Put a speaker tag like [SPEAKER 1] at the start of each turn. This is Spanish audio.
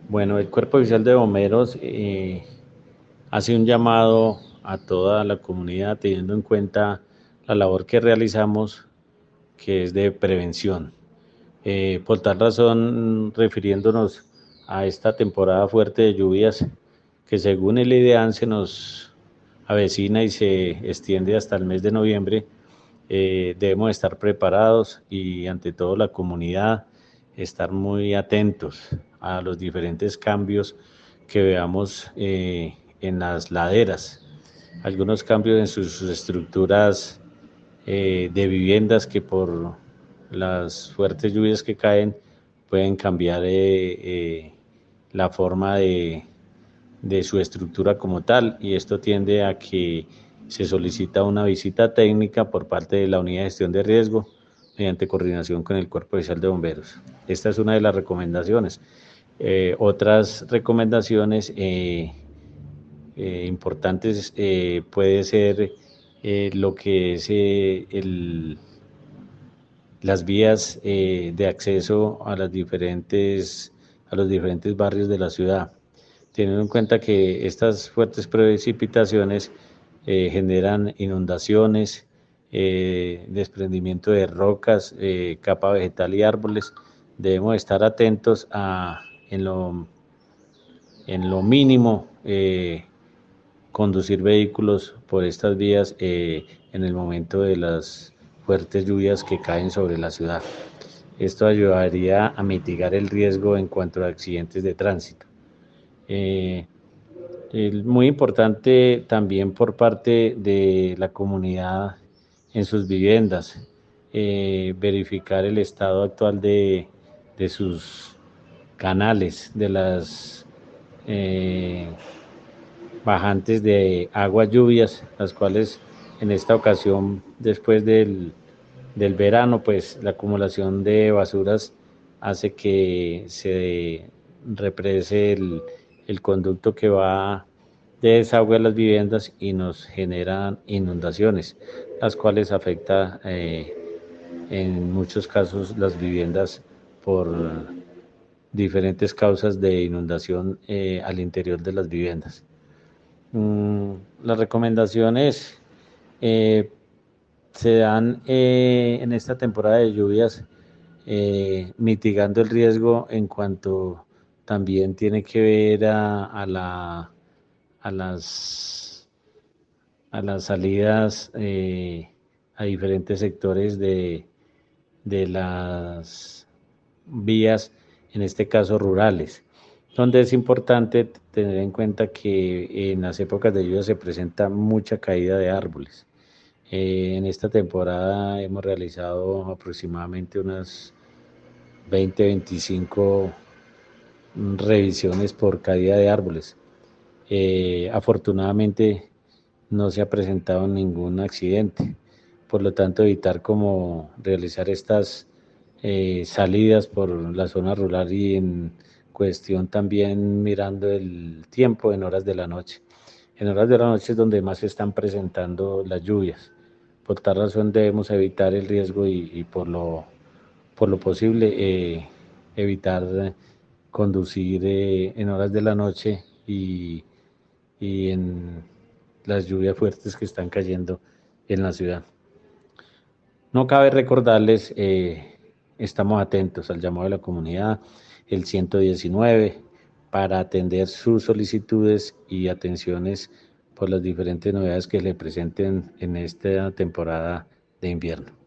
[SPEAKER 1] Bueno, el Cuerpo Oficial de Bomberos hace un llamado a toda la comunidad teniendo en cuenta la labor que realizamos, que es de prevención. Por tal razón, refiriéndonos a esta temporada fuerte de lluvias, que según el IDEAN se nos avecina y se extiende hasta el mes de noviembre, debemos estar preparados y ante todo la comunidad estar muy atentos a los diferentes cambios que veamos en las laderas, algunos cambios en sus estructuras de viviendas que por las fuertes lluvias que caen pueden cambiar la forma de su estructura como tal, y esto tiende a que se solicita una visita técnica por parte de la Unidad de Gestión de Riesgo mediante coordinación con el Cuerpo Oficial de Bomberos. Esta es una de las recomendaciones. Otras recomendaciones importantes puede ser lo que es las vías de acceso a los diferentes barrios de la ciudad, teniendo en cuenta que estas fuertes precipitaciones generan inundaciones, desprendimiento de rocas, capa vegetal y árboles. Debemos estar atentos en lo mínimo, conducir vehículos por estas vías en el momento de las fuertes lluvias que caen sobre la ciudad. Esto ayudaría a mitigar el riesgo en cuanto a accidentes de tránsito. Eh, Muy importante también por parte de la comunidad en sus viviendas, verificar el estado actual de sus canales, de las eh, bajantes de agua lluvias, las cuales en esta ocasión, después del verano, pues la acumulación de basuras hace que se represe el conducto que va de desagüe a las viviendas y nos generan inundaciones, las cuales afecta en muchos casos las viviendas por diferentes causas de inundación al interior de las viviendas. Las recomendaciones eh, se dan en esta temporada de lluvias, mitigando el riesgo en cuanto también tiene que ver a las, a las salidas a diferentes sectores de las vías, en este caso rurales, donde es importante tener en cuenta que en las épocas de lluvia se presenta mucha caída de árboles. En esta temporada hemos realizado aproximadamente unas 20-25 revisiones por caída de árboles. Afortunadamente no se ha presentado ningún accidente, por lo tanto evitar como realizar estas salidas por la zona rural y en cuestión también mirando el tiempo en horas de la noche. En horas de la noche es donde más se están presentando las lluvias. Por tal razón debemos evitar el riesgo y por lo posible evitar conducir en horas de la noche y en las lluvias fuertes que están cayendo en la ciudad. No cabe recordarles, estamos atentos al llamado de la comunidad, el 119, para atender sus solicitudes y atenciones por las diferentes novedades que le presenten en esta temporada de invierno.